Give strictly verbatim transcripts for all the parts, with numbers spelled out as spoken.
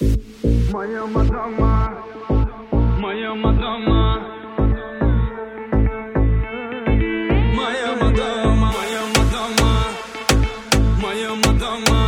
Моя мадама, моя мадама, моя мадама, моя мадама, моя мадама.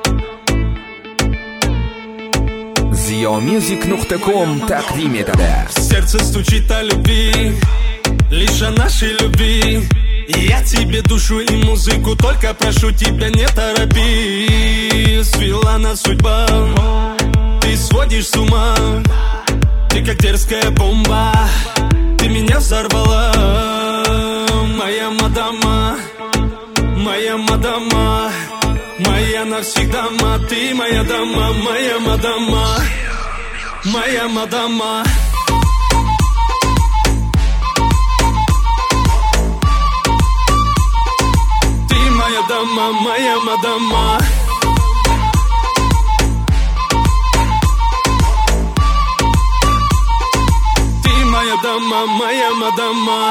Ziomusic точка ком тaqdim etadi. Сердце стучит о любви, лишь о нашей любви. Я тебе душу и музыку, только прошу тебя, не торопи. Свела нас судьба, ты сводишь с ума. Ты как дерзкая бомба, ты меня взорвала. Моя мадама, моя мадама, моя навсегда, ма, ты моя дама, моя мадама, моя мадама. Моя дама, моя мадама. Ты моя дама, моя мадама.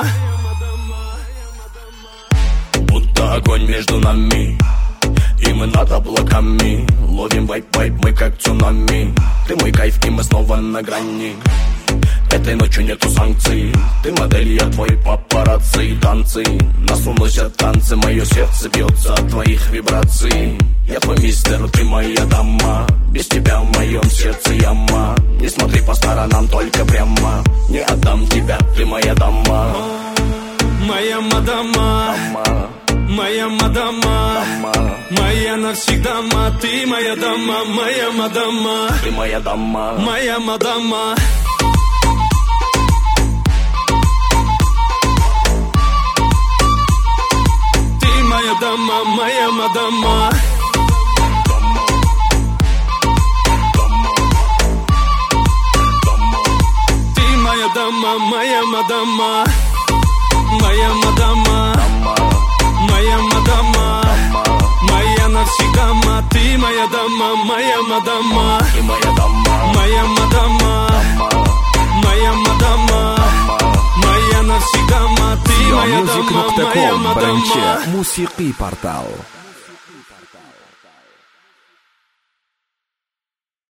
Будто огонь между нами, и мы над облаками. Ловим вайп-вайп, мы как цунами. Ты мой кайф, и мы снова на грани. Этой ночью нету санкций. Ты модель, я твой папарацци. Танцы, нас уносят танцы. Мое сердце бьется от твоих вибраций. Я твой мистер, ты моя дама. Без тебя в моем сердце яма. Не смотри по сторонам, только прямо. Не отдам тебя, ты моя дама. Моя мадама, моя мадама, моя навсегда, ма, ты моя дама, моя мадама. Ты моя дама, моя мадама. Моя дама, моя мадама. Ты моя дама, моя мадама. Моя мадама, моя мадама, моя навсегда, ма, ты моя дама, моя мадама. ты моя дама, моя мадама, моя мадама, моя навсегда, ма, ты моя Ziomusic дама, точка моя ком мадама. birinchi musiqiy portal.